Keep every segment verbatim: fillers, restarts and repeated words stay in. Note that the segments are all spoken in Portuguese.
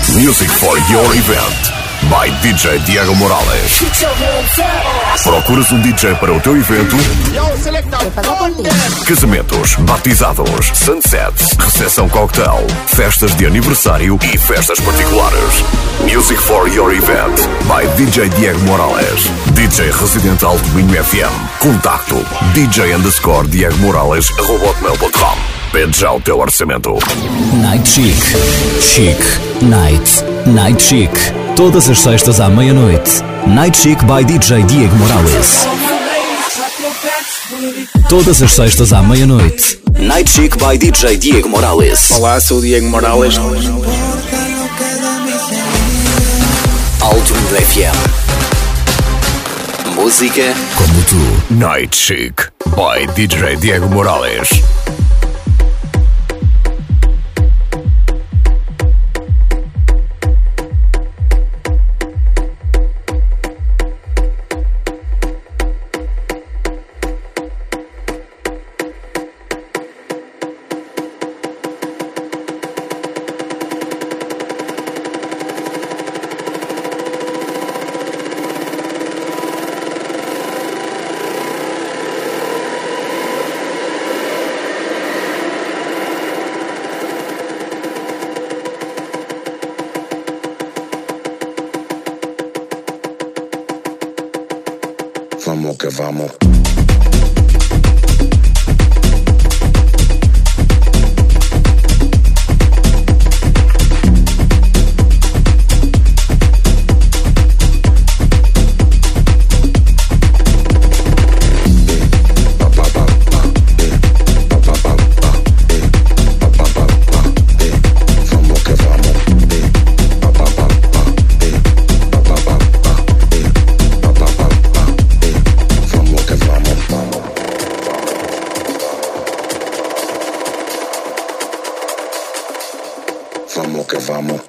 Music for your event by D J Diego Morales. Procuras um D J para o teu evento? Casamentos, batizados, sunsets, recepção cocktail, festas de aniversário e festas particulares. Music for your event by D J Diego Morales. D J Residente Alto Minho F M. Contacto D J underscore Diego Morales arroba hotmail ponto com. Pede já o teu orçamento. Night Chic. Chic. Night. Night Chic. Todas as sextas à meia-noite. Night Chic by D J Diego Morales. Todas as sextas à meia-noite. Night Chic by D J Diego Morales. Olá, sou o Diego Morales. Alto Minho F M. Música como tu. Night Chic by D J Diego Morales. Vamos que vamos. Vamos que vamos.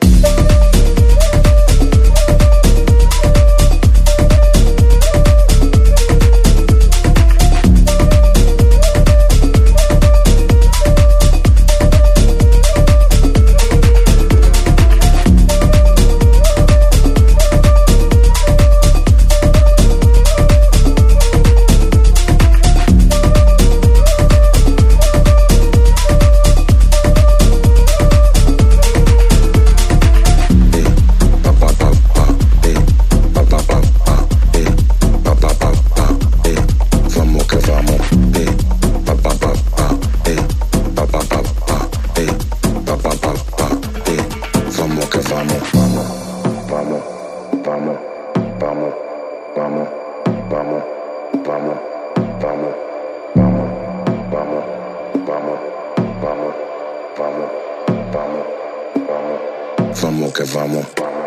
Vamos que vamos.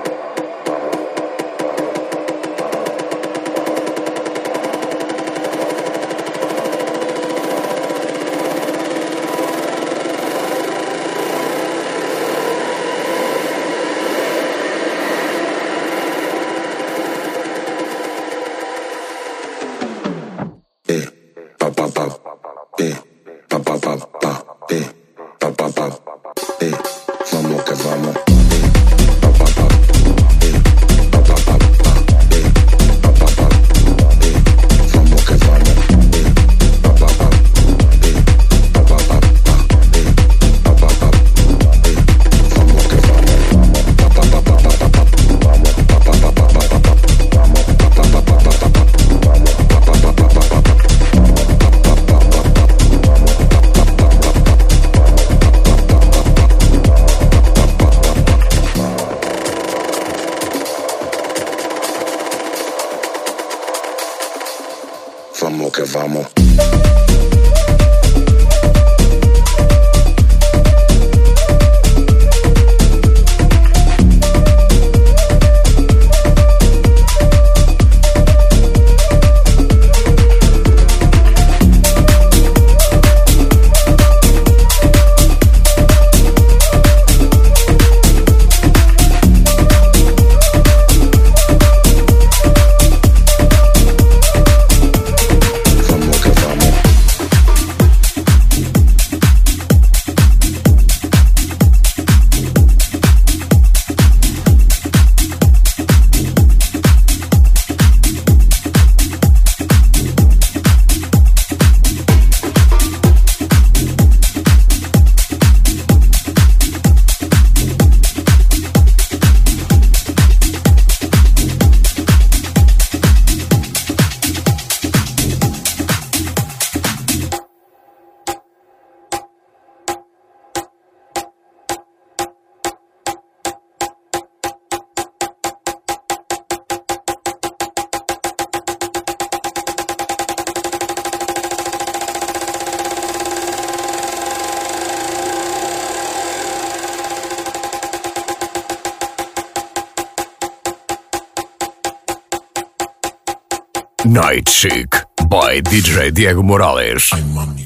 Vamos que vamos. Vamos que Night Chic by D J Diego Morales. Ay, mami.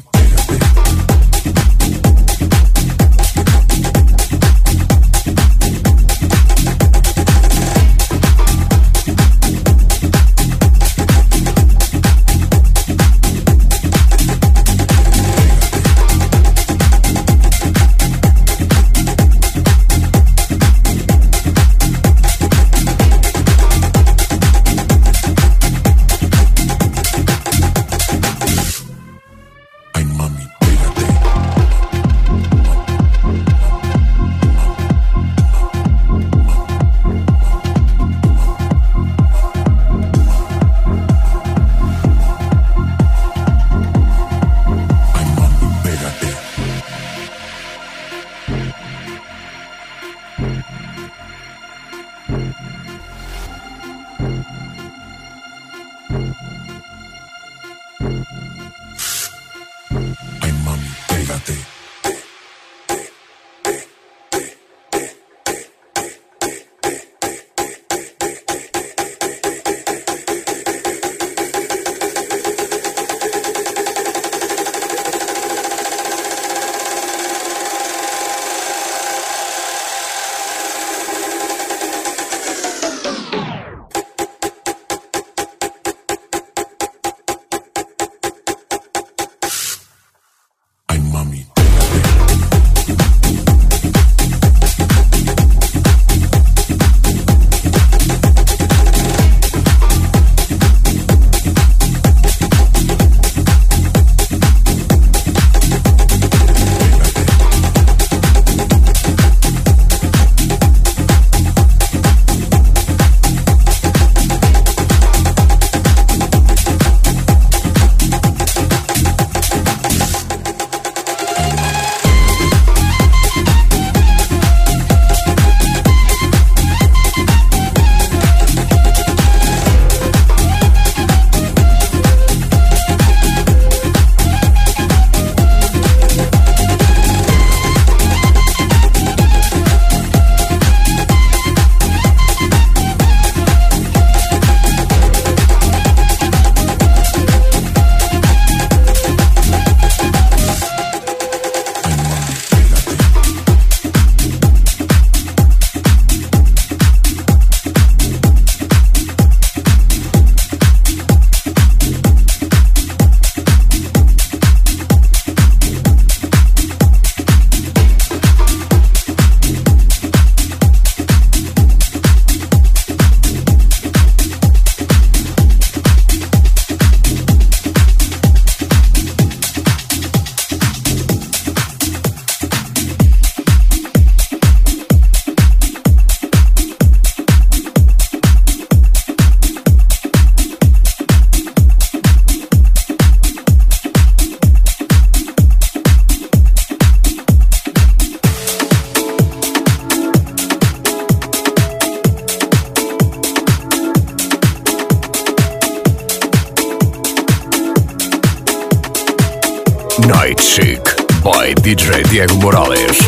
Night Chic by D J Diego Morales.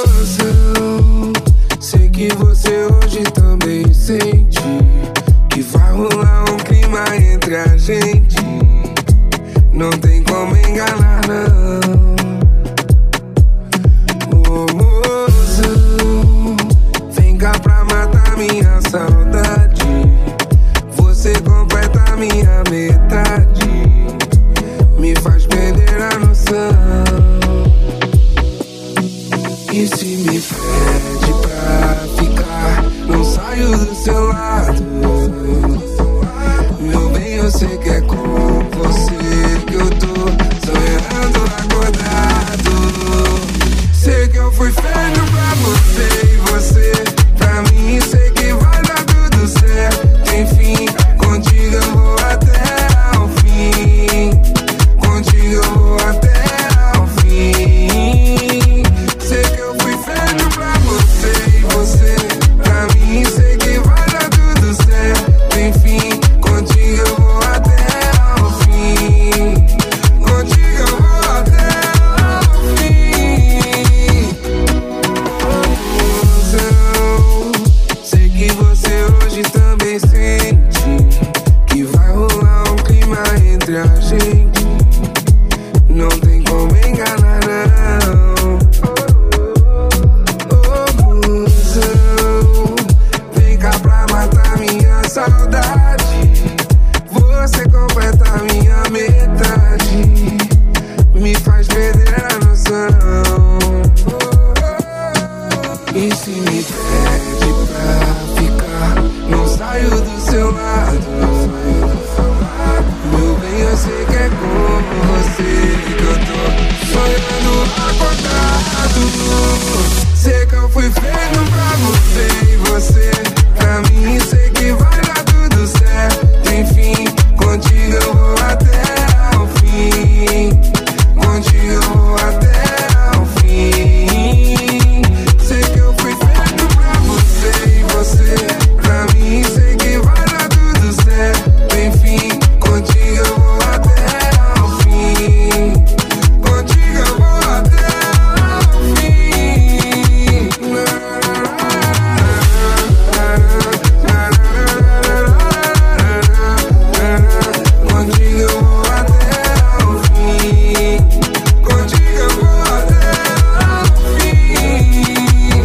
Sei que você hoje também sente que vai rolar um clima entre a gente. Não tem como enganar, não. Ô moço, vem cá pra matar minha saudade. Você completa minha metade, me faz perder a noção. E se me pede pra ficar, não saio do seu lado. Meu bem, eu sei que é com você que eu tô sonhando acordado. Sei que eu fui feito pra você e você pra mim. Sei que vai dar tudo certo. Enfim, contigo eu vou até ao fim. Contigo eu vou até ao fim. Sei que eu fui feito pra você e você pra mim. Sei que vai dar tudo certo. E se me pede pra ficar, não saio do seu lado. Meu bem, eu sei que é com você que eu tô sonhando acordado. Sei que eu fui feito pra você e você pra mim. Sei que vai dar tudo certo. Enfim, contigo eu vou até o fim. Contigo eu vou até o fim. Sei que eu fui feito pra você e você pra mim. Sei que vai dar tudo certo. Enfim, contigo eu vou até o fim. Contigo eu vou até o fim. Contigo eu vou até o fim. Contigo eu vou até o fim.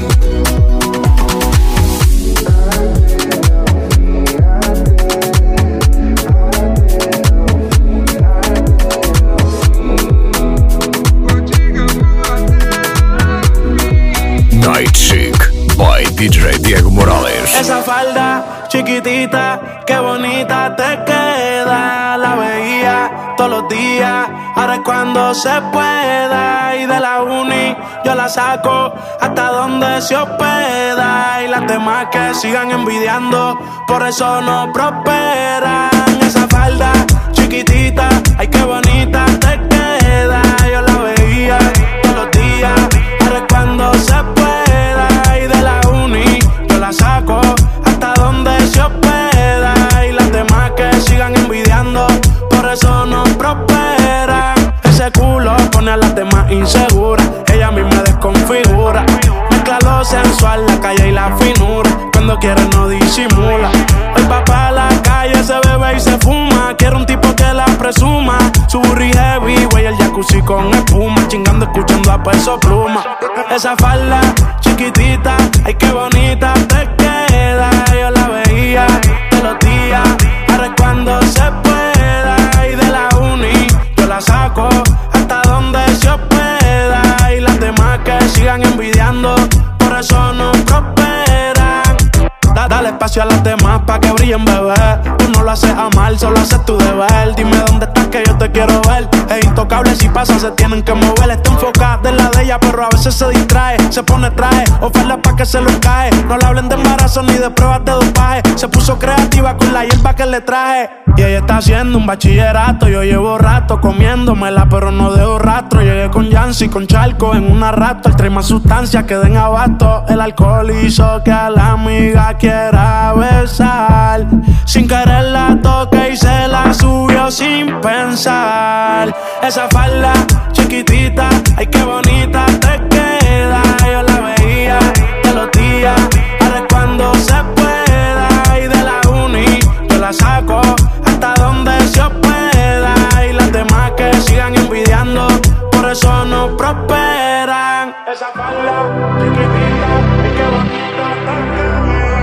Night Chic by D J Diego Morales. Esa falda chiquitita, qué bonita te queda. La veía todos los días, ahora es cuando se pueda. Y de la uni yo la saco hasta donde se hospeda. Y las demás que sigan envidiando, por eso no prosperan. Esa falda chiquitita, ay qué bonita te queda. Yo la veía todos los días, ahora es cuando se pueda. Y de la uni yo la saco hasta donde se hospeda. Y las demás que sigan envidiando, por eso no prosperan. Ese culo pone a las demás inseguras, ella misma desconfigura. Mezcla lo sensual, la calle y la finura. Cuando quiere no disimula. Hoy va pa' la calle, se bebe y se fuma. Quiere un tipo que la presuma. Su burri heavy, güey, el jacuzzi con espuma. Chingando, escuchando a Peso Pluma. Esa falda chiquitita, ay qué bonita te queda. Yo la veía todos los días, ahora es cuando se pueda. Y de la uni yo la saco hasta donde se hospeda. Y las demás que sigan envidiando, por eso no prosperan. Da, dale espacio a las demás pa' que brillen, bebé. Tú no lo haces a mal, solo haces tu deber. Dime dónde estás que yo te quiero ver. Es intocable, si pasa se tienen que mover. Está enfocada en la de ella, pero a veces se distrae. Se pone traje, oferta pa' que se lo cae. No le hablen de embarazo ni de pruebas de dopaje. Se puso creativa con la hierba que le traje. Y ella está haciendo un bachillerato. Yo llevo rato comiéndomela, pero no dejo rastro. Llegué con Yancy, con Charco en una rato. El trae más sustancias que den abasto. El alcohol hizo que a la amiga quiera besar. Sin querer la toqué y se la subió sin pensar. Esa falda chiquitita, ay qué bonita te queda. Yo la veía todos los días, ahora es cuando se pueda. Y de la uni yo la saco hasta donde se hospeda. Y las demás que sigan envidiando, por eso no prosperan. Esa falda chiquitita, ay qué bonita te queda.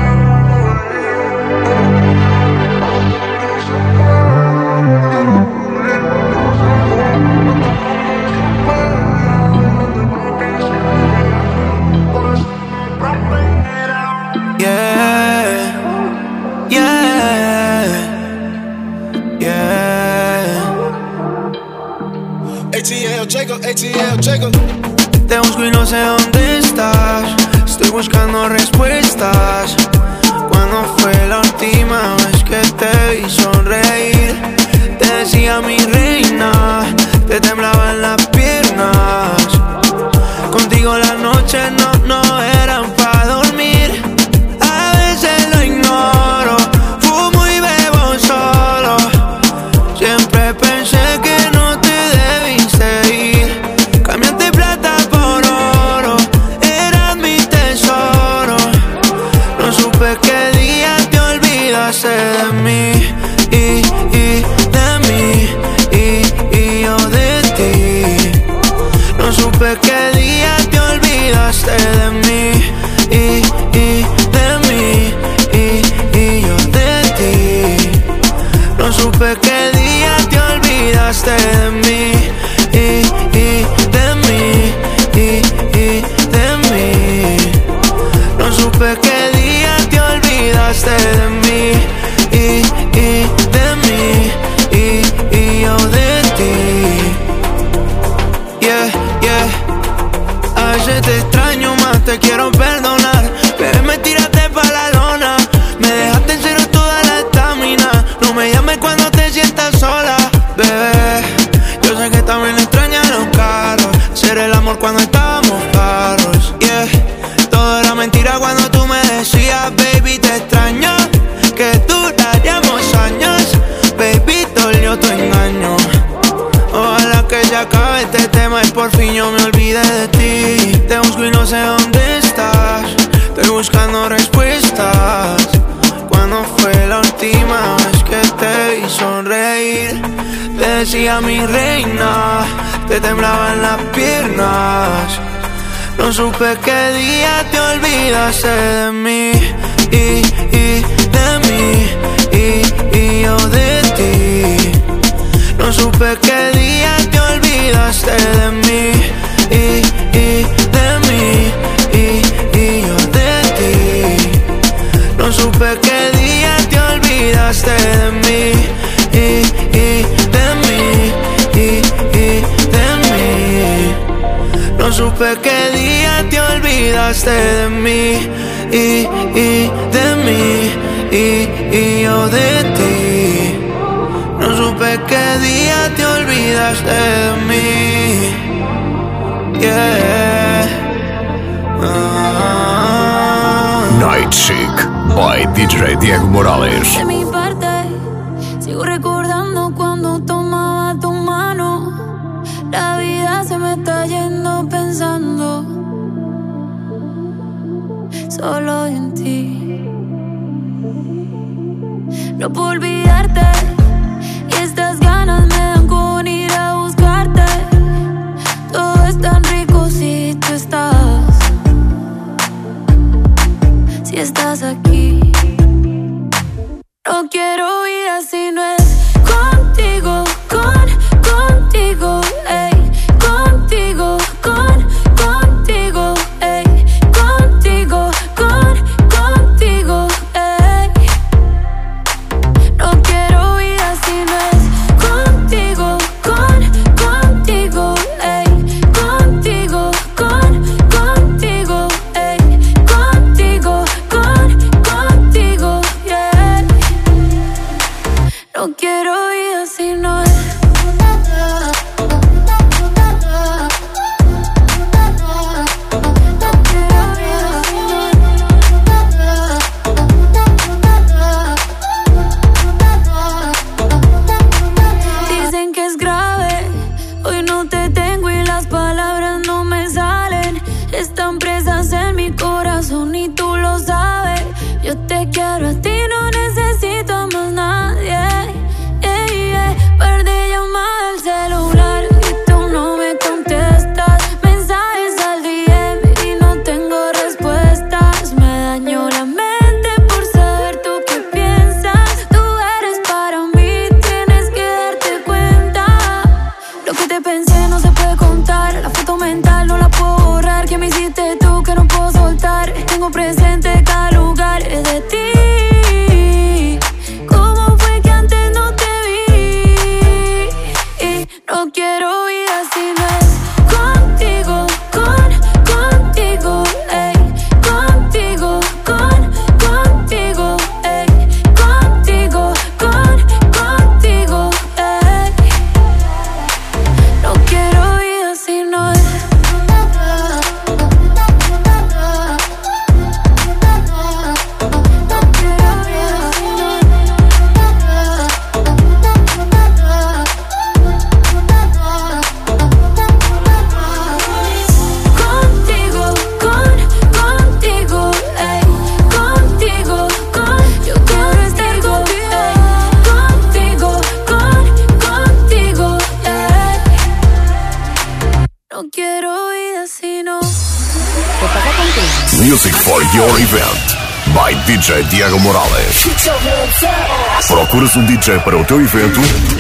Yeah, yeah, yeah. A T L Jacob, A T L Jacob. Te busco y no sé dónde estás. Estoy buscando respuestas. ¿Cuándo fue la última vez que te vi sonreír? Te decía mi reina, te temblaban las piernas. Contigo las noches no, no eran pa' dormir. A veces lo ignoro, fumo y bebo solo. Siempre pensé que no te debiste ir. Cambiaste plata por oro, eras mi tesoro. No supe qué día te olvidaste de mí. Y, y de mí, y, y yo de ti. No mentira cuando tú me decías, baby, te extraño, que duraríamos años. Baby, dolió tu engaño. Ojalá que ya acabe este tema y por fin yo me olvide de ti. Te busco y no sé dónde estás. Estoy buscando respuestas. ¿Cuándo fue la última vez que te vi sonreír? Te decía mi reina, te temblaban las piernas. No supe qué día te olvidaste de mí y, y de mí y, y yo de ti. No supe qué día te olvidaste de mí y, y de mí y, y yo de ti. No supe qué día te olvidaste de mí y, y de mí y, y de mí. No supe qué día te olvidaste de mí y, y de mí y, y yo de ti. No supe qué día te olvidaste de mí. Yeah. Ah. Night Chic by D J Diego Morales. De mi parte, sigo recordando cuando tomaba tu mano. La vida se me está yendo pensando solo en ti. No puedo olvidarte y estas ganas me dan con ir a buscarte. Todo es tan rico si tú estás, si estás aquí. No quiero vida si no es contigo, con, contigo, ey, contigo, con, contigo, ey, contigo, con, contigo, ey. No quiero vida si no es contigo, con, contigo, ey, contigo, con, contigo, ey, contigo, con, contigo, yeah. No quiero vida si no es. Dicen que es grave, hoy no te tengo y las palabras no me salen. Están presas en mi corazón y tú lo sabes. Yo te quiero a ti, no necesito a más nadie. Yeah, yeah. Par de llamadas al celular y tú no me contestas. Mensajes al D M y no tengo respuestas. Me dañó la mente por saber tú qué piensas. Tú eres para mí, tienes que darte cuenta. Lo que te pensé no se puede contar. La foto mental no la puedo borrar. ¿Qué me hiciste tú que no puedo soltar? Tengo presente cada lugar de ti. ¿Cómo fue que antes no te vi? Y no quiero vida si no es contigo, con, contigo, ey, contigo, con, contigo, ey, contigo, con, contigo, ey. No quiero vida si no es. Contigo, con, contigo, ey, contigo, con, yo quiero estar contigo, ey, contigo, con, contigo, ey. No quiero vida si no. Music for your event by D J Diego Morales. Procuras um D J para o teu evento?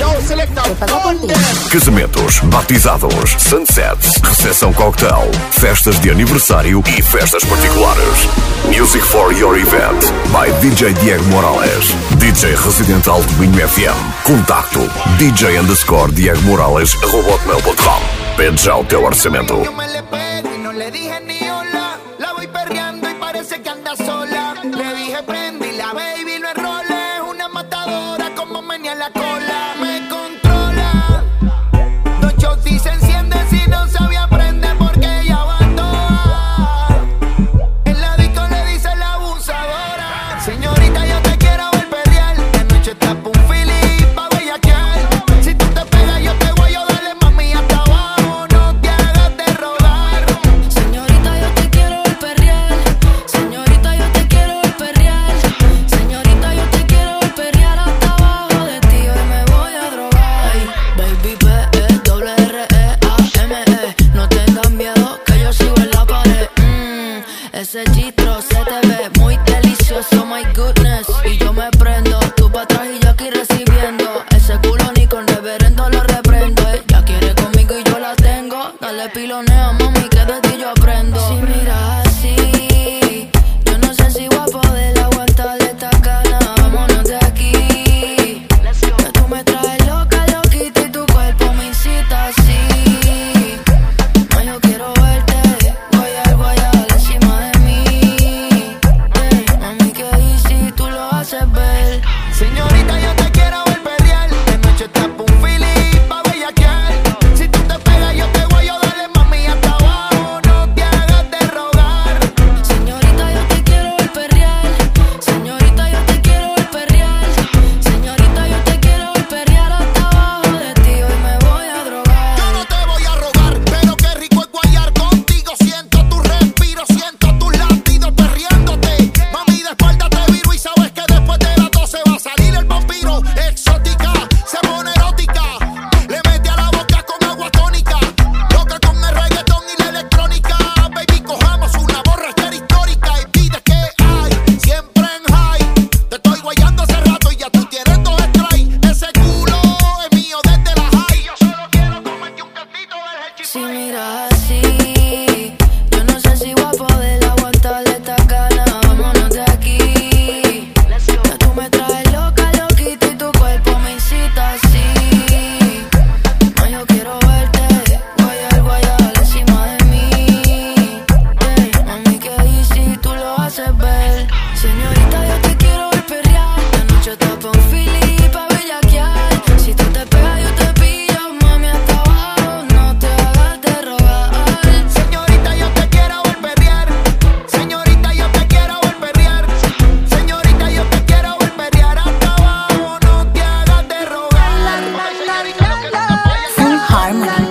Casamentos, batizados, sunsets, recepção cocktail, festas de aniversário e festas particulares. Music for your event by D J Diego Morales. D J residente Alto Minho F M. Contacto D J underscore Diego Morales arroba hotmail ponto com. Pede já o teu orçamento. Yo me le pego y no le dije ni hola. La voy perreando y parece que anda sola. Le dije prende y la baby no es role. Es una matadora como menea la cola. Me controla. Dos shots y se enciende si no sabía prender porque ella va a toa. En la disco registro. Se te ve muy delicioso, my goodness. Y yo me prendo, tú pa' atrás y yo aquí recibiendo. Ese culo ni con reverendo lo reprendo. Ella quiere conmigo y yo la tengo. Dale pilonea, mami, que de ti yo aprendo. Si miras así, yo no sé si voy a poder aguantar esta gana. Vámonos de aquí. Que tú me traes loca, loquita y tu cuerpo me incita así. No, yo quiero verte, guayar, guayar encima de mí. Hey, mami, que easy, tú lo haces ver. Señorita, yo te quiero ver pelear. De noche tapo un fili pa' bellaquear. Si tú te pegas, yo te voy a darle, mami, hasta abajo. No te hagas de rogar. Señorita, yo te quiero ver perrear. Señorita, yo te quiero ver perrear. Señorita, yo te quiero ver perrear hasta abajo de ti. Hoy me voy a drogar. Yo no te voy a rogar, pero qué rico es guayar contigo. Siento tu respiro, siento tus latidos perreándote. Mami, de espalda te viro y sabes que después de las doce va a salir el vampiro. Exótica, se pone erótica. Le mete a la boca con agua tónica. Loca con el reggaetón y la electrónica. Baby, cojamos una borrachera histórica. Y pide que hay, siempre en high. Te estoy guayando hace rato y ya tú tienes dos strikes. Ese culo es mío desde la high. Yo solo quiero comerte un cantito del Hershey Si Pie. miras así, yo no sé si voy a poder aguantar esta gana. Vámonos de aquí. Que tú me traes loca, loquita y tu cuerpo me incita así. No, yo quiero verte, guayar, guayar encima de mí. Hey, mami, que easy, tú lo haces ver. Señorita, yo te quiero ver perrear. De noche tapo un fili pa' bellaquear. Si tú te pegas, yo te pillo, mami, hasta abajo. No te hagas de rogar. Señorita, yo te quiero ver perrear. Señorita, yo te quiero ver perrear. Señorita, yo te quiero ver perrear hasta abajo. No te hagas de rogar. Ay, señorita, lo que no te falles. Full Harmony.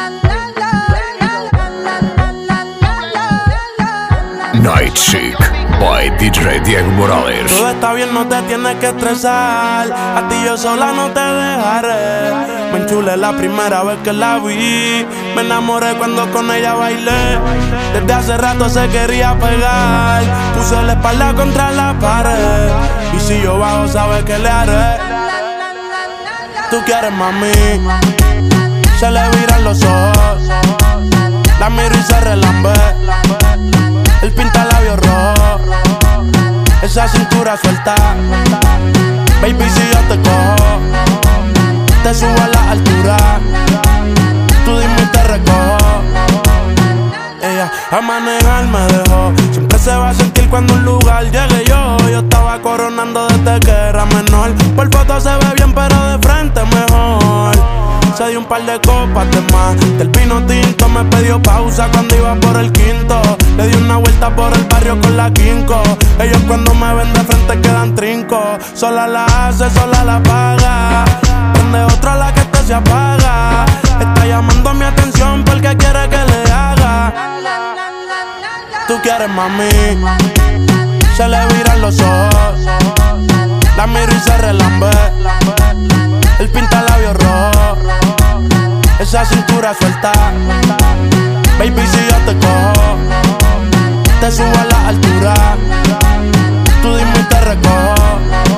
Night Chic by D J Diego Morales. Todo está bien, no te tienes que estresar. A ti yo sola no te dejaré. Me enchulé la primera vez que la vi. Me enamoré cuando con ella bailé. Desde hace rato se quería pegar. Puse la espalda contra la pared. Y si yo bajo, sabes que le haré. Tú quieres, mami. Se le viran los ojos. La miro y se relambe. El pinta labios rojo. Esa cintura suelta. Baby, si yo te cojo, te subo a la altura. Tú dime y te recojo. Ella a manejar me dejó. Siempre se va a sentir cuando un lugar llegue yo. Yo estaba coronando desde que era menor. Por foto se ve bien, pero de frente mejor. Se dio un par de copas de más. Del vino tinto me pidió pausa cuando iba por el quinto. Le di una vuelta por el barrio con la quinco. Ellos cuando me ven de frente quedan trinco. Sola la hace, sola la paga. Prende otra la que este se apaga. Está llamando mi atención porque quiere que le haga. Tú quieres, mami. Se le viran los ojos. La miro y se relambe. El pinta labios rojo. Esa cintura suelta. Baby, si yo te cojo, te subo a la altura. Tú dime y te recojo.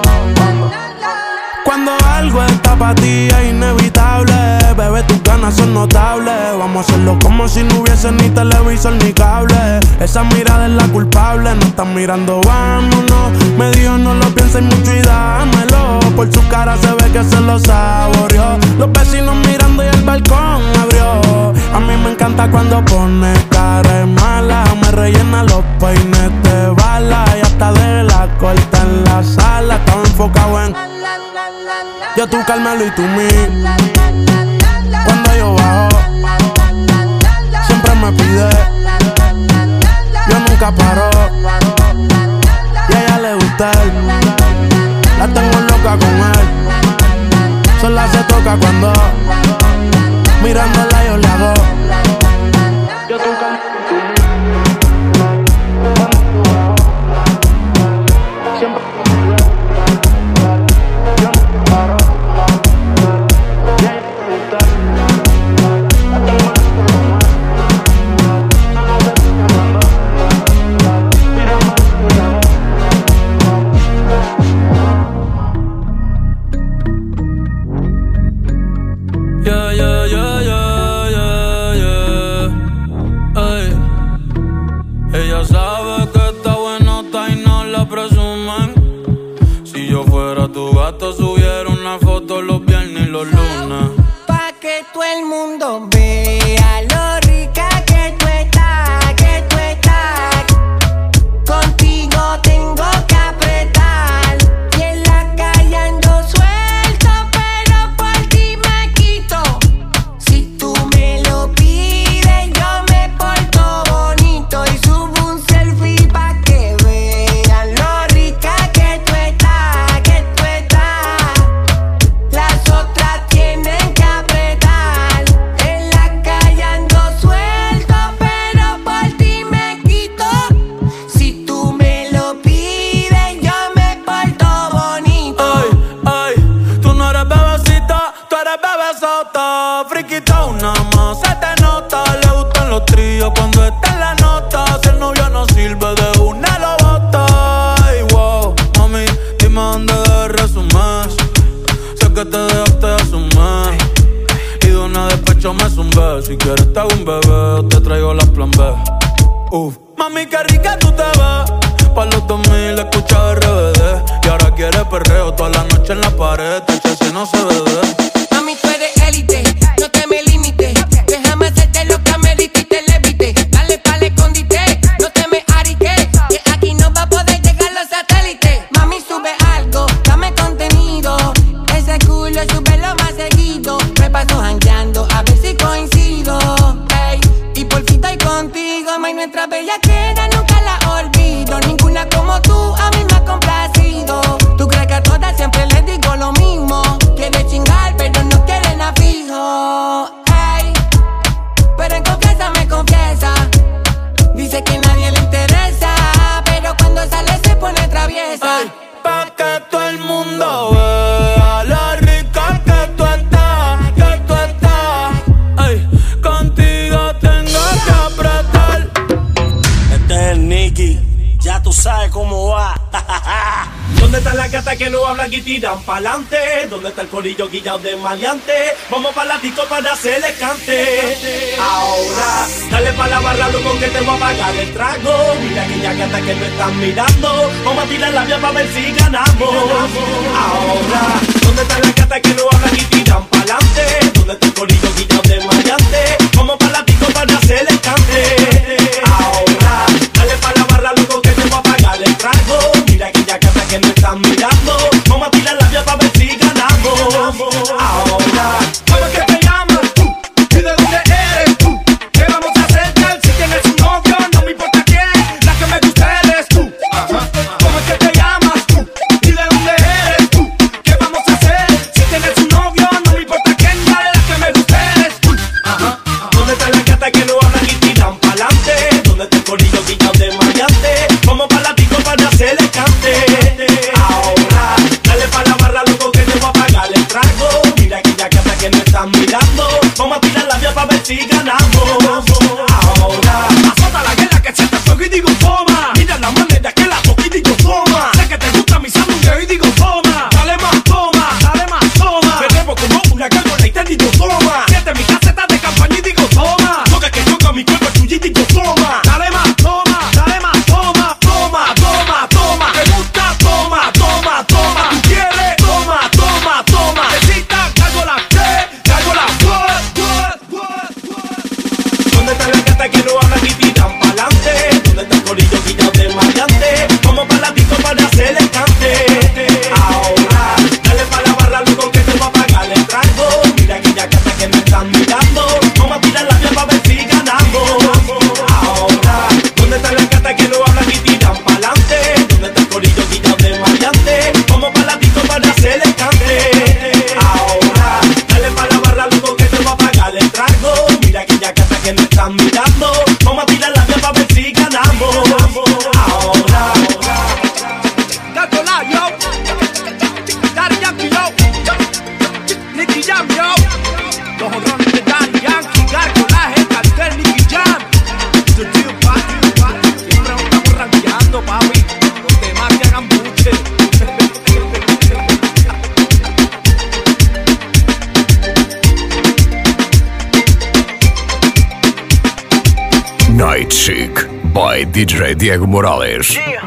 Cuando algo está para ti es inevitable. Bebé, tus ganas son notables. Vamos a hacerlo como si no hubiese ni televisor ni cable. Esa mirada es la culpable. No están mirando, vámonos. Me dijo no lo pienses mucho y dámelo. Por su cara se ve que se lo saboreó. Los vecinos mirando y el balcón abrió. A mí me encanta cuando pone cara de mala. Me rellena los peines de bala. Y hasta de la corta en la sala. Estaba enfocado en yo, tú, Carmelo y tú, mí. Cuando yo bajo, siempre me pide. Yo nunca paro. Y a ella le gusta él. La tengo loca con él. Sola se toca cuando mirándola yo le hago. Yo, tú, Carmelo y tú, mí. Siempre bebé. Si quieres te hago un bebé o te traigo la plan B. Uf, mami, qué rica tú te ves. Pa' los dos mil escucha R B D. Y ahora quieres perreo toda la noche en la pared. Tache si no se ve. Mami, tú eres élite, no te me limites. Déjame hacerte lo que amerita y te levite. Dale pa'l escondite, no te me ariques. Que aquí no va a poder llegar los satélites. Mami, sube algo, dame contenido. Ese culo súbelo más seguido. Me paso jangueando a ver si coincido. Ey, y por fin estoy contigo. May, nuestra bellaquera nunca la olvido. Ninguna como tú a mí me ha complacido. Tú crees que a todas siempre les digo lo mismo. Quiere chingar pero no quiere nada fijo. Ey, pero en confianza me confiesa. Dice que nadie le interesa, pero cuando sale se pone traviesa. Ay, pa' que todo el mundo vea la rica que tú estás, que tú estás. Ay, contigo tengo que apretar. Este es el Nicky, ya tú sabes cómo va. ¿Dónde están las gatas que no hablan y tiran pa'lante? ¿Dónde está el corillo guillado de maleante? Vamos pa' la disco para hacerle cante. Ahora, dale pa' la barra, loco, que te voy a pagar el trago. Mira aquellas gatas que me están mirando. Vamos a tirar la vía pa' ver si ganamos. Ahora, ¿dónde están las gatas que no hablan y tiran pa'lante? ¿Dónde está el corillo guillado de maleante? Vamos pa' la disco para hacerle cante. Ahora, dale pa' la barra, loco, que te voy a pagar el trago. Mira aquellas gatas que me están mirando. Vamos a tirar la vía pa' ver si ganamos. Ahora, ¿cómo es que te llamas? Uh, ¿Y de dónde eres? Uh, ¿Qué vamos a hacer, girl? Si tienes un novio, no me importa quién. La que me gusta eres tú. ¿Cómo es que te llamas? Uh, ¿Y de dónde eres? Uh, ¿Qué vamos a hacer? Si tienes un novio, no me importa quién. La que me gusta eres tú. ¿Dónde están las gatas que no hablan y tiran pa'lante? ¿Dónde está el corillo guillado de maleante? Vamos pa' la disco para hacerle cante. Ahora, dale pa' la barra, loco, que te voy a pagar el trago. Mira aquella gata que me están mirando. Vamos a tirar la vía pa' ver si ganamos. Ahora, azota la guerra que siente fuego y digo toma. Mira la manera que la toco y digo toma. Sé que te gusta mi sándwich y digo toma. Dale más, toma, dale más, toma. Me debo como una gárgola y te digo toma. Siente mi caseta de campaña y digo toma. Toca que toca mi cuerpo tuyo y digo toma. Dale más, toma, dale más, toma, toma, toma, toma. Te gusta, toma, toma, toma. Tú quieres, toma, toma, toma. Necesitas gárgola, ¿qué? Gárgola, what, what, what, what. ¿Dónde están las gatas que no hablan y tiran pa'lante? ¿Dónde está el corillo guillado de maleante? Vamos pa' la disco para hacerle cante. Ahora, dale pa' la barra, loco, que te voy a pagar el trago. Mira aquella gata que me están mirando. Vamos a tirar la vía pa' ver si ganamos. Ahora, ¿dónde están las gatas que no hablan y tiran pa'lante? ¿Dónde está el corillo guillado de maleante? Vamos pa' la disco para hacerle cante. Ahora, dale pa' la barra, loco, que te voy a pagar el trago. Mira aquella gata que me están mirando. Vamos a tirar la vía pa' ver si ganamos. Ahora, Gárgola, yo. Daddy Yankee, yo. Nicky Jam, yo. Los jodrones de Daddy Yankee. Gárgola, el cartel Nicky Jam. The Deal Party. Siempre nos estamos rankeando, papi. Los demás que hagan buche. Night Chic by D J Diego Morales. Yeah.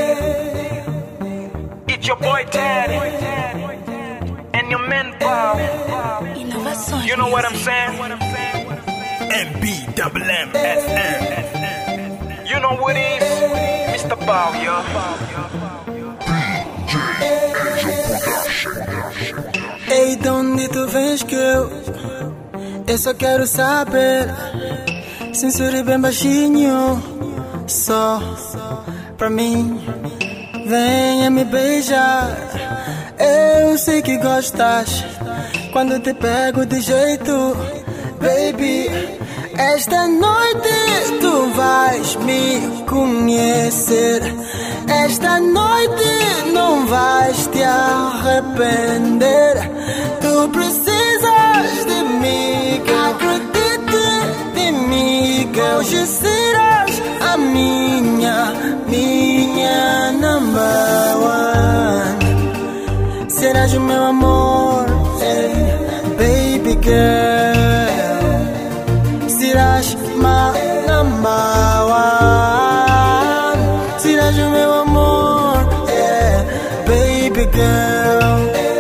It's your boy Daddy and your man Bob. You know what I'm saying? M B M M S M. You know what it is, Mister Bob, yo. Ei, de onde tu vens que eu Eu só quero saber. Censure bem baixinho, só pra mim. Venha me beijar. Eu sei que gostas quando te pego de jeito, baby. Esta noite tu vais me conhecer. Esta noite não vais te arrepender. Tu precisas de mim, que acredite em mim, que hoje serás a minha, minha number one. Serás o meu amor, hey, baby girl. baby girl.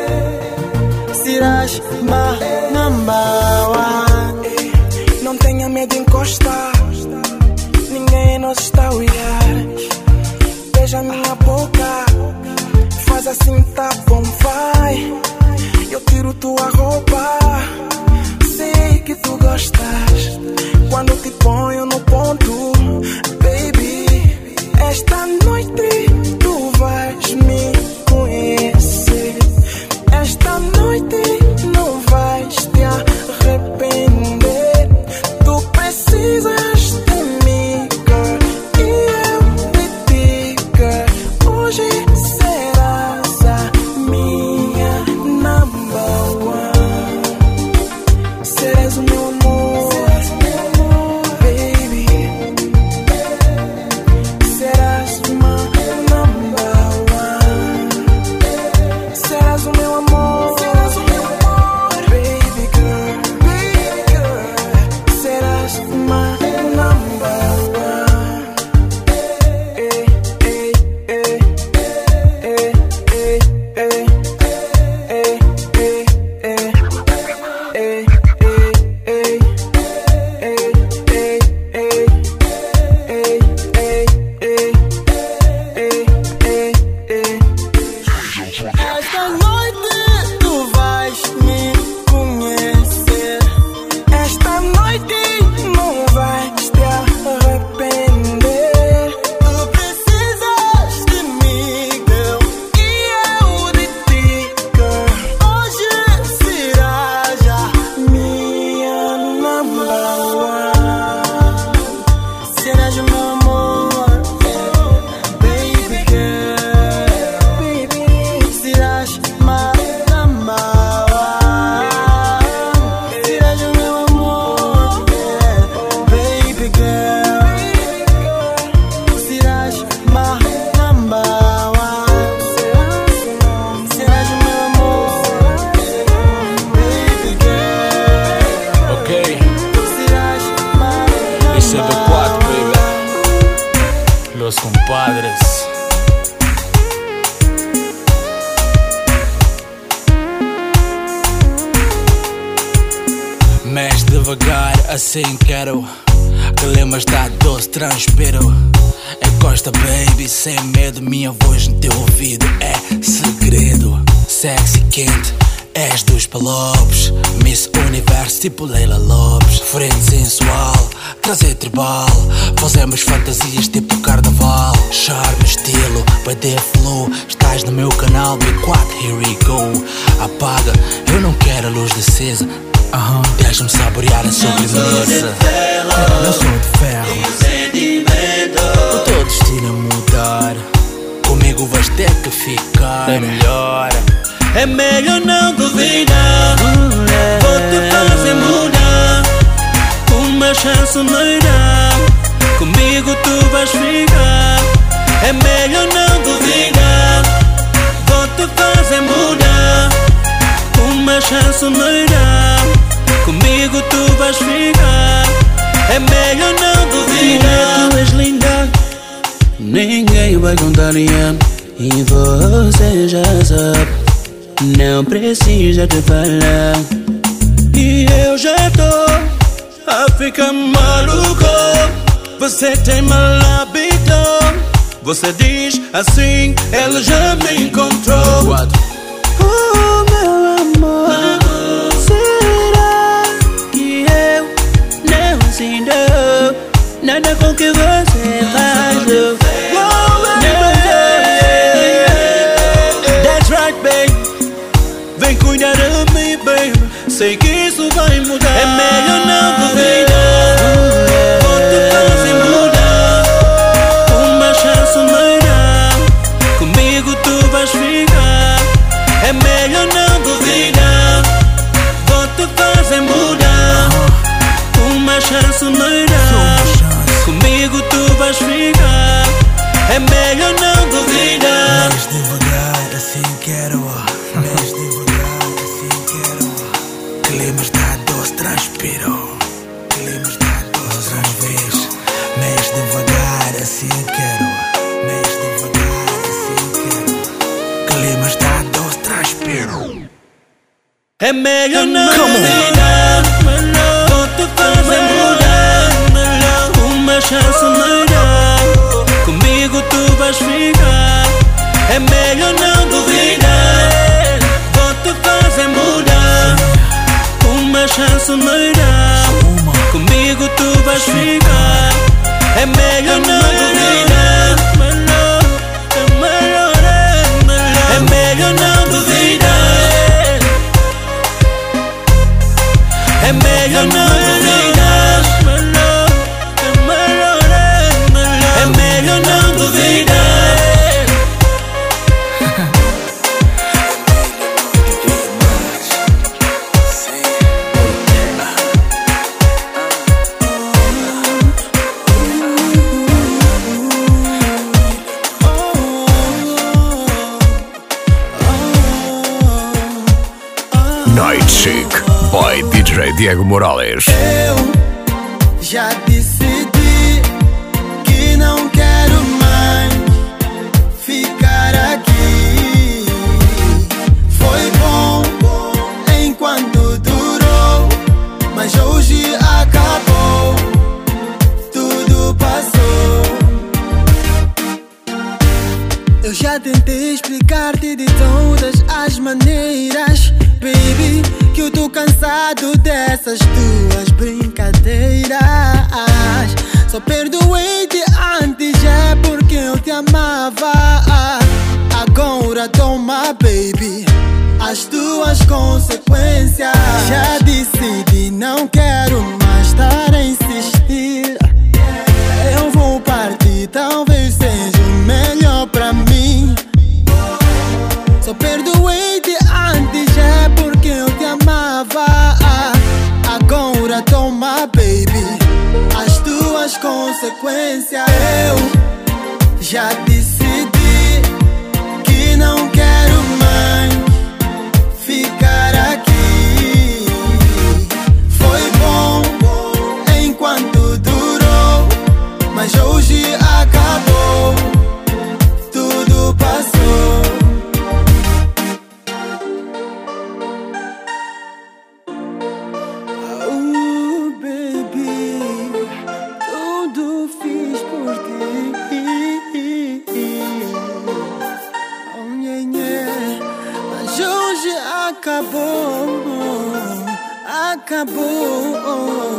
Serás my number one. Não tenha medo de encostar, ninguém nos está a olhar. Beija minha boca, faz assim, tá bom, vai. Eu tiro tua roupa, sei que tu gostas quando te ponho no ponto, baby. Esta noite tu vais me conhecer. Esta noite não vais te arrepender. Tu precisas de mim, girl, e eu de ti, girl. Hoje serás a minha number one. Serás o meu amor, baby. Serás uma number one. Serás o meu amor, baby girl, baby girl. Serás uma number one. Ei, ei, ei, ei, ei, ei, ei, ei, ei, ei, ei, esta noite tu vais me conhecer. Esta noite não vais te arrepender. Tu precisas de mim, girl, e eu de ti, girl. Hoje será já minha number one. Serás o meu amor, baby girl, baby. Serás my number one. Serás o meu amor, baby girl. Serás my number one. Serás o meu amor, baby girl. Ok, Serás my ese number B cuatro, baby. Los compadres. Mexe devagar, assim quero. Que lembras da doce, transpiro. Encosta, baby, sem medo. Minha voz no teu ouvido é segredo. Sexy, quente, és dos palopes. Miss Universo, tipo Leila Lopes. Frente sensual, trazer tribal. Fazemos fantasias tipo carnaval. Charme, estilo, B D flow. Estás no meu canal B quatro, here we go. Apaga, eu não quero a luz acesa. Aham, deixa-me saborear a sobremesa. Não sou de ferro, o teu destino a mudar. Comigo vais ter que ficar. É melhor, é melhor não duvidar. Vou te fazer mudar. Uma chance me dá. Comigo tu vais ficar. É melhor não duvidar. Vou te fazer mudar. Uma chance me dá. Comigo tu vais ficar. É melhor não duvidar. Tu és linda, ninguém vai contrariar. E você já sabe, não precisa te falar. E eu já tô a ficar maluco. Você tem mal hábito. Você diz assim, ela já me encontrou. Oh, meu amor, será que eu não sinto nada com que você faz? Oh, that's right, baby. Vem cuidar de mim, baby. Sei que isso vai mudar. É melhor não duvidar. Vou te fazer mudar. Uma chance me dá. Comigo tu vais ficar. É melhor não duvidar. Vou te fazer mudar. Uma chance me dá. Comigo tu vais ficar. É melhor não duvidar. Mais devagar, assim quero. Mais devagar, assim quero. Que lembras da doce, É melhor não duvidar. Vou te fazer mudar. Uma chance me dá. Comigo tu vais ficar. É melhor não duvidar. Vou te fazer mudar. Uma chance me dá. Comigo tu vais ficar. É melhor não duvidar. É melhor, é melhor não duvidar. É melhor não duvidar. É melhor, é melhor não duvidar. Night Chic by D J Diego Morales. Eu já decidi que não quero mais ficar aqui. Foi bom enquanto durou, mas hoje acabou, tudo passou. Eu já tentei explicar-te de todas as maneiras, baby, que eu tô cansado dessas tuas brincadeiras. Só perdoei-te antes, é porque eu te amava. Agora toma, baby, as tuas consequências. Já decidi, não quero mais estar a insistir. Eu vou partir, talvez seja o melhor pra mim. Só perdoei-te antes, é porque eu te amava. Agora toma, baby, as tuas consequências. Eu já decidi que não quero mais ficar aqui. Foi bom enquanto durou, mas hoje acabou, tudo passou. Acabou, acabou.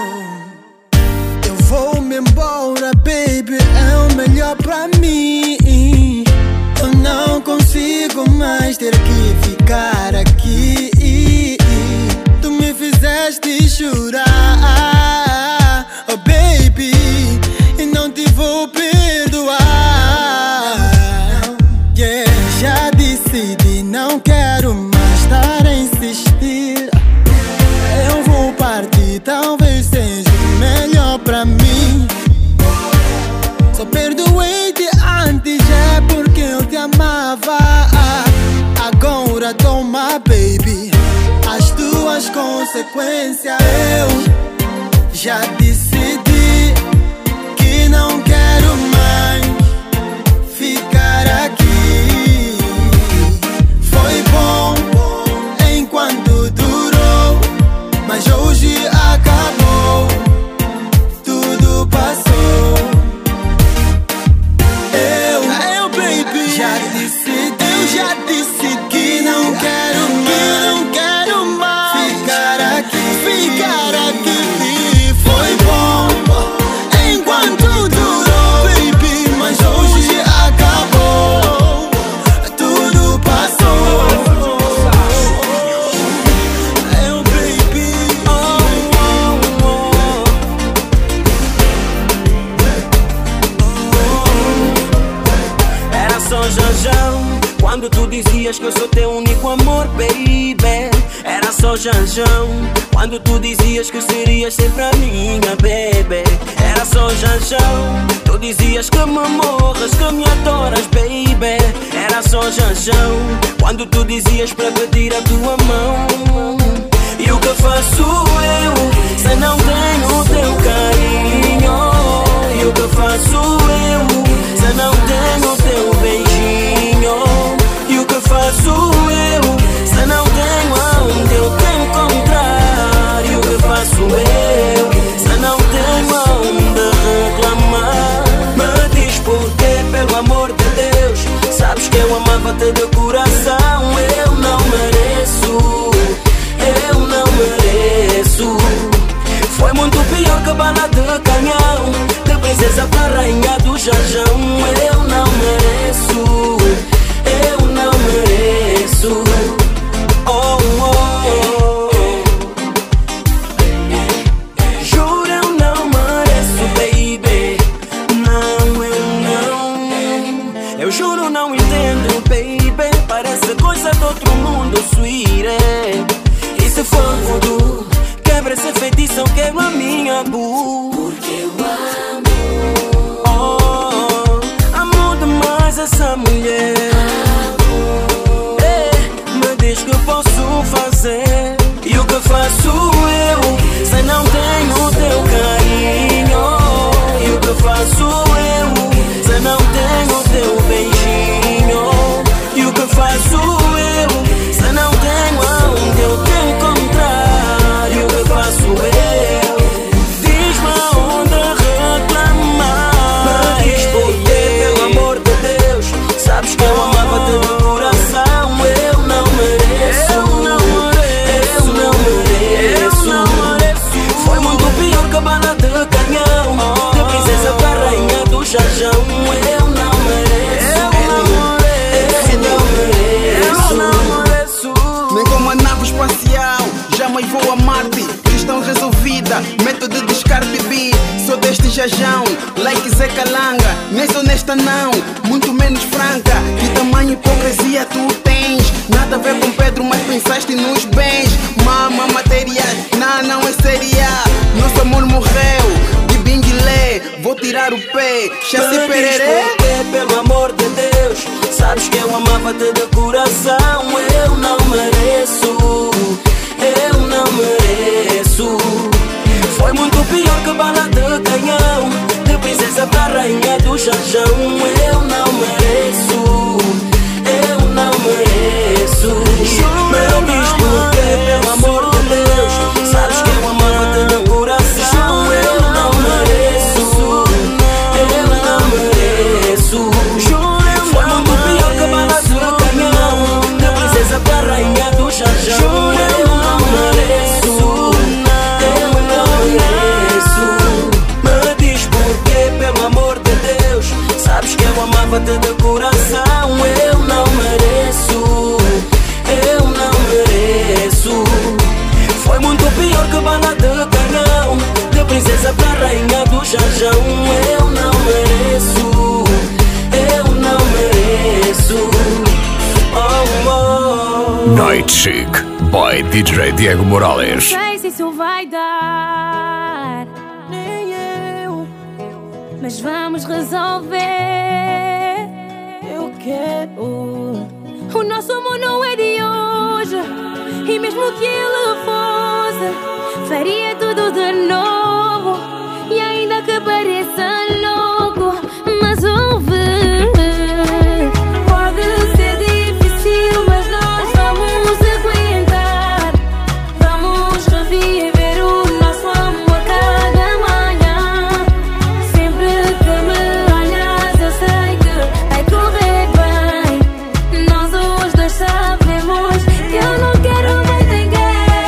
Eu vou-me embora, baby, é o melhor pra mim. Eu não consigo mais ter que ficar aqui. Tu me fizeste chorar, oh baby, e não te vou perdoar. Yeah, já decidi, não quero mais estar a insistir. Eu vou partir, talvez seja o melhor pra mim. Só perdoei-te antes, é porque eu te amava. Agora toma, baby, as tuas consequências. Eu já decidi que não quero mais ficar aqui. Foi bom enquanto durou, mas hoje acabou, tudo passou. Eu, eu baby, já decidi, eu já decidi que não quero mais, não quero mais ficar aqui, ficar aqui. Foi bom enquanto durou, baby, mas hoje acabou, tudo passou. Eu, baby, oh, oh, oh. Era só janjão quando tu dizias que eu sou teu único amor, baby. Era só janjão quando tu dizias que serias sempre a minha, baby. Era só janjão, tu dizias que me morres, que me adoras, baby. Era só janjão quando tu dizias para pedir a tua mão. E o que faço eu se não tenho o teu carinho? E o que faço eu se não tenho o teu beijinho? E o que faço eu se não tenho aonde amava-te de coração. Eu não mereço, eu não mereço. Foi muito pior que bala de canhão, de princesa pra rainha do Jajão. Eu não mereço, eu não mereço. Oh, oh, oh. Juro, eu não mereço, baby. Não, eu não. Eu juro, não entendo, baby. Parece coisa do outro mundo, sweetie. E se for voodoo, quebra esse feitiço, eu quero a minha boo. Porque eu amo, oh, amo demais essa mulher. Me diz que posso fazer, e o que faço eu, se não tenho teu carinho? E o que faço eu, se não tenho teu beijinho? E o que faço eu, se não tenho aonde eu te encontrar? E o que faço eu? Diz-me aonde reclamar. Me diz porquê, pelo amor de Deus. Sabes que eu amava-te de coração. Eu não mereço, eu não mereço, eu não mereço, eu não mereço. Foi muito pior que a bala de canhão, de princesa pra rainha do Jajão. Eu não mereço, eu não mereço, eu não mereço. Nem como a nave espacial, jamais vou amar-te. Questão resolvida, método de descarte bi. Sou deste Jajão, like Zé Calanga. Nem sou honesta não, muito menos franca. Que tamanho hipocrisia tu tens? Nada a ver com Pedro, mas pensaste nos bens. Mama, matéria, não, não é séria. Nosso amor morreu, de binguilé. Vou tirar o pé, chassi pererê. Pelo amor de Deus, sabes que eu amava-te de coração. Eu não mereço, eu não mereço. Foi muito pior que bala de canhão, de princesa pra rainha do Jajão. Eu não mereço, eu não mereço. Me diz porquê, pelo amor de Deus. Sabes que eu amava-te de coração. Eu não mereço, eu não mereço. Foi muito pior que bala de canhão, de princesa pra rainha do Jajão. Eu não mereço, eu não mereço. Me diz porquê, pelo amor de Deus. Sabes que eu amava-te de coração. Eu não mereço, eu não mereço. Foi muito pior que bala de canhão, de princesa pra rainha do Jajão. Eu não mereço, eu não mereço. Oh, oh. Night Chic by D J Diego Morales. Não sei se isso vai dar, nem eu, mas vamos resolver. Eu quero. O nosso amor não é de hoje, e mesmo que ele fosse, faria tudo de novo. E ainda que pareça louco, mas ouve. Pode ser difícil, mas nós vamos aguentar. Vamos reviver o nosso amor a cada manhã. Sempre que me olhas, eu sei que vai correr bem. Nós os dois sabemos que eu não quero mais ninguém.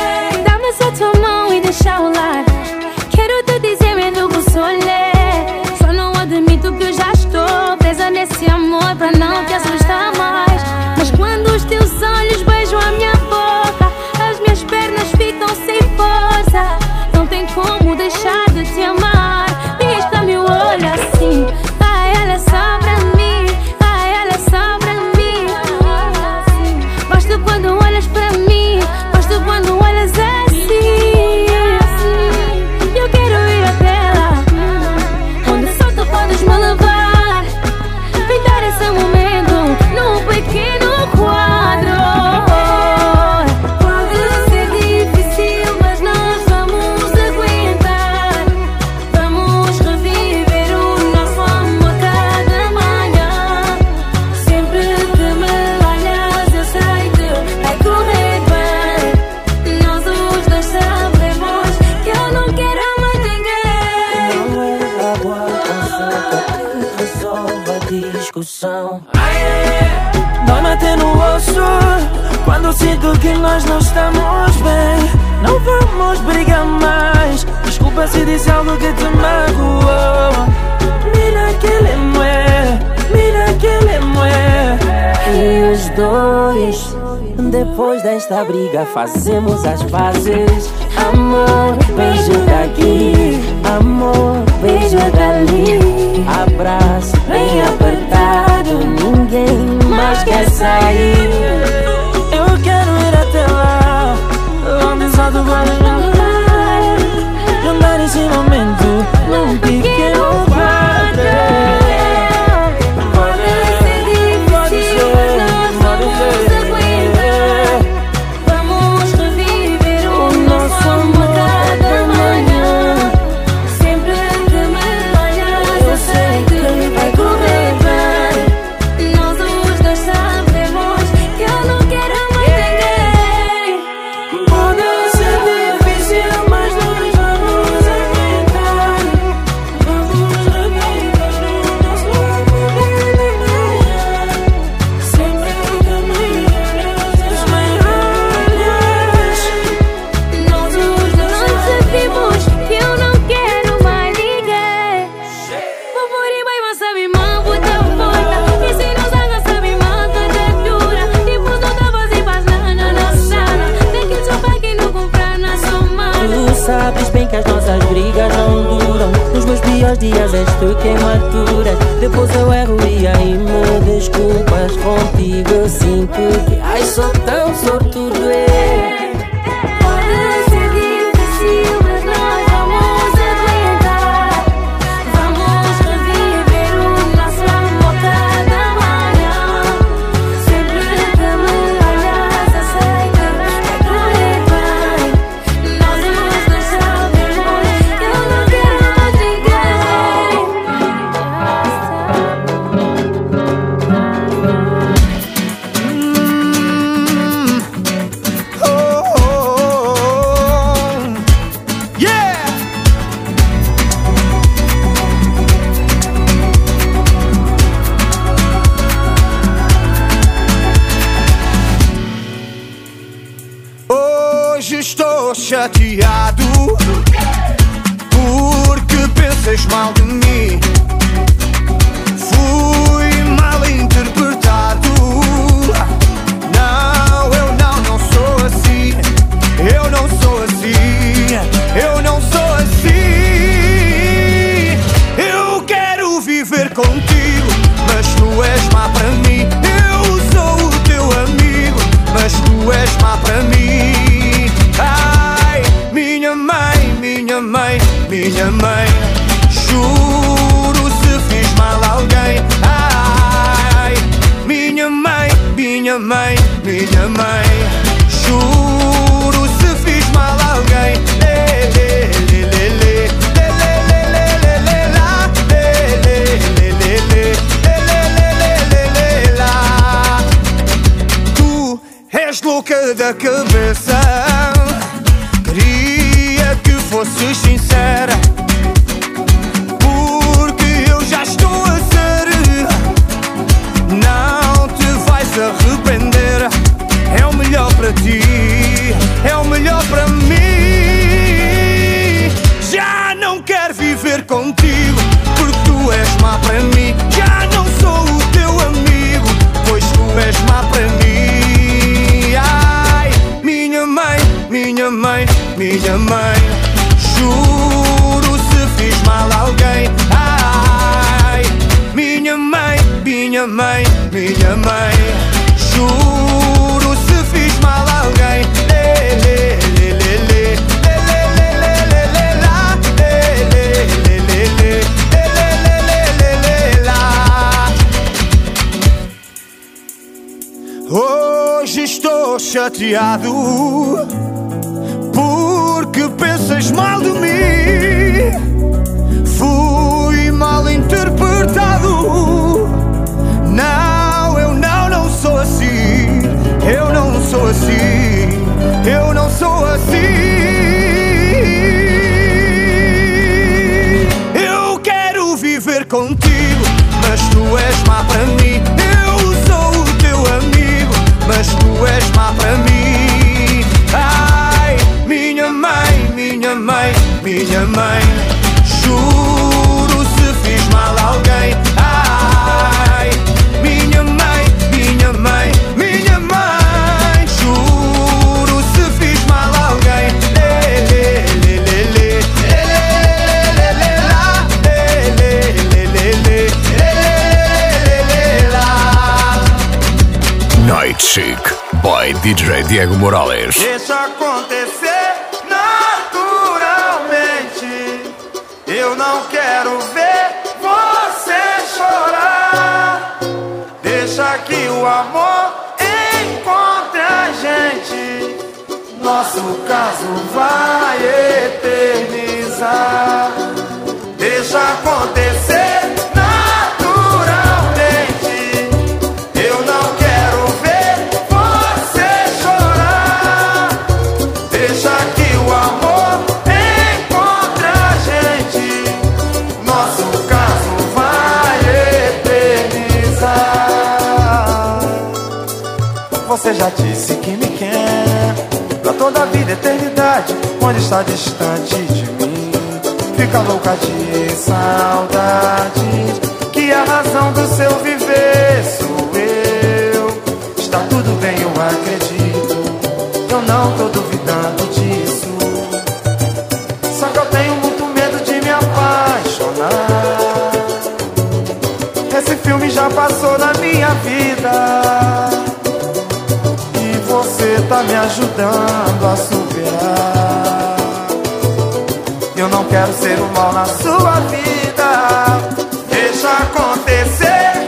Quando sinto que nós não estamos bem, não vamos brigar mais. Desculpa se disse algo que te magoou. Mira que ele não é, mira que ele não é. E os dois, depois desta briga, fazemos as pazes. Amor, beijo daqui, amor, beijo dali. Abraço bem apertado, ninguém mais quer sair. Eu quero ir até lá, onde só tu vai andar, e andar nesse momento num pequeno quadro. Sabes bem que as nossas brigas não duram. Nos meus piores dias és tu quem maturas. Depois eu erro e aí me desculpas. Contigo eu sinto que ai, sou tão sortudo. É. Pode ser difícil, mas nós vamos aguentar. Vamos reviver o nosso amor cada manhã. Sempre que me olhas eu sei que vai correr bem. Nós vamos deixar bem longe, eu não quero mais ninguém. Oh, oh, oh. Yeah! Hoje estou chateado porque pensas mal de mim. Fui mal interpretado. Não, eu não, não sou assim. Eu não sou assim. Eu não sou assim. Eu quero viver contigo, mas tu és má para mim. Eu sou o teu amigo, mas tu és má para mim. Ai, minha mãe, minha mãe, minha mãe. Juro se fiz mal a alguém. Ai, minha mãe, minha mãe, minha mãe. Juro se fiz mal a alguém. Lê, lê, lê, lê, lê. Lê, lê, lê, lê, lê, lê, lá. Lê, lê, lê, lê, lê. Lê, lê, lê, lê, lê, lê, lá. Tu és louca da cabeça. Queria que fosses sincera, porque eu já estou a ser. Não te vais arrepender. É o melhor para ti, é o melhor para mim. Já não quero viver contigo, porque tu és má para mim. Já não sou o teu amigo, pois tu és má para mim. Ai, minha mãe, minha mãe, minha mãe. Juro se fiz mal a alguém. Ai, minha mãe, minha mãe, minha mãe. Juro se fiz mal a alguém. Lê, lê, lê, lê, lê. Lê, lê, lê, lê, lê, lê, lá. Lê, lê, lê, lê, lê. Lê, lê, lê, lê, lê, lê, lá. Hoje estou chateado porque pensas mal de mim. Fui mal interpretado. Não, eu não, não sou assim. Eu não sou assim. Eu não sou assim. Eu quero viver contigo, mas tu és má para mim. Eu sou o teu amigo, mas tu és má para mim. Night Chic by D J Diego Morales. Deixa acontecer naturalmente. Eu não quero ver você chorar. Deixa que o amor encontre a gente. Nosso caso vai eternizar. Deixa acontecer naturalmente. Eu não quero ver você chorar. Deixa que o amor encontre a gente. Nosso caso vai eternizar. Você já disse que me quer pra toda a vida, eternidade. Quando está distante de mim, fica louca de saudade. Que a razão do seu viver sou eu. Está tudo bem, eu acredito. Eu não tô duvidando disso. Só que eu tenho muito medo de me apaixonar. Esse filme já passou na minha vida. E você tá me ajudando a superar. Eu não quero ser um mal na sua vida. Deixa acontecer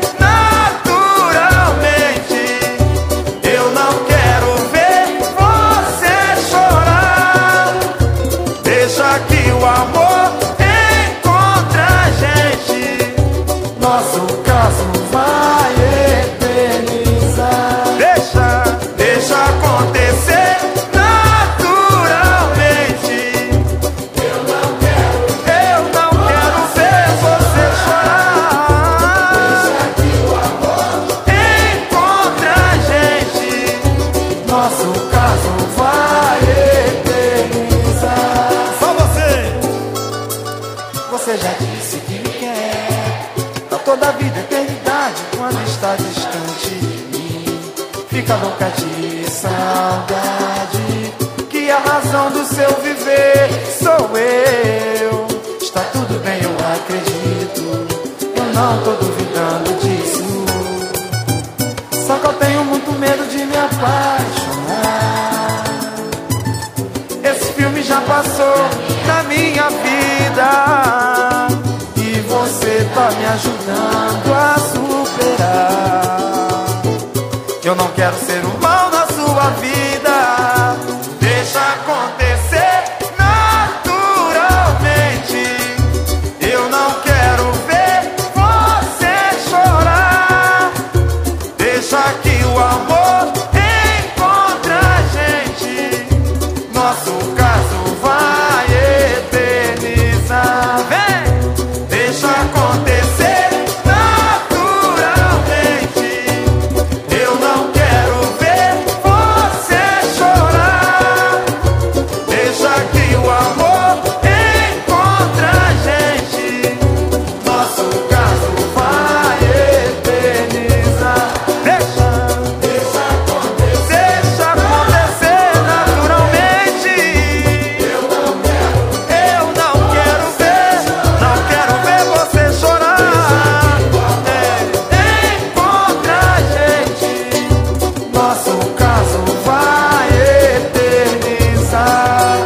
naturalmente. Eu não quero ver você chorar. Deixa que o amor encontre a gente. Nosso caso vai eternizar. Deixa, deixa acontecer naturalmente. Eu não quero, eu não quero ver você chorar. Deixa que o amor encontre a gente. Nosso caso vai eternizar. Só você. Você já disse que me quer pra toda a vida, eternidade. Quando está distante de mim, fica louca de saudade. Que a razão do seu viver sou eu. Está tudo bem, eu acredito. Eu não tô duvidando disso. Só que eu tenho muito medo de me apaixonar. Esse filme já passou na minha vida. E você tá me ajudando a superar. Eu não quero ser um mal na sua vida. Deixa acontecer naturalmente. Eu não quero ver você chorar. Deixa que o amor encontre a gente. Nosso caso vai eternizar. Vem! Deixa acontecer naturalmente. Eu não quero ver você chorar. Deixa que o amor encontre a gente. Nosso caso vai eternizar. Deixa, deixa acontecer, deixa acontecer naturalmente. Eu não quero, eu não quero ver, não quero ver você chorar. É, encontre a gente. Nosso caso vai eternizar.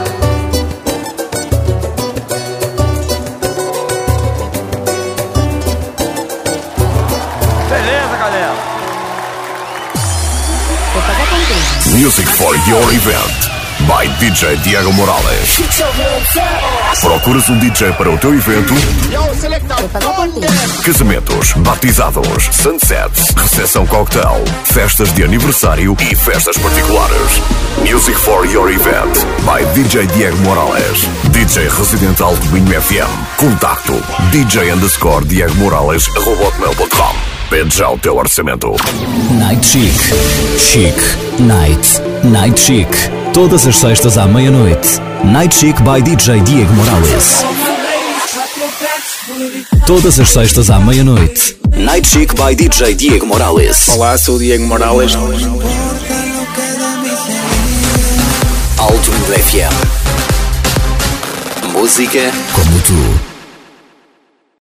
Beleza, galera? Music for your event by D J Diego Morales. Procuras um D J para o teu evento? Casamentos, batizados, sunsets, recepção cocktail, festas de aniversário e festas particulares. Music for your event by D J Diego Morales. D J Residente Alto Minho F M. Contacto D J underscore Diego Morales arroba hotmail ponto com. Pede já o teu orçamento. Night Chic. Chic. Night. Night Chic. Todas as sextas à meia-noite. Night Chic by D J Diego Morales. Todas as sextas à meia-noite. Night Chic by D J Diego Morales. Olá, sou o Diego Morales. Alto Minho F M. Música como tu.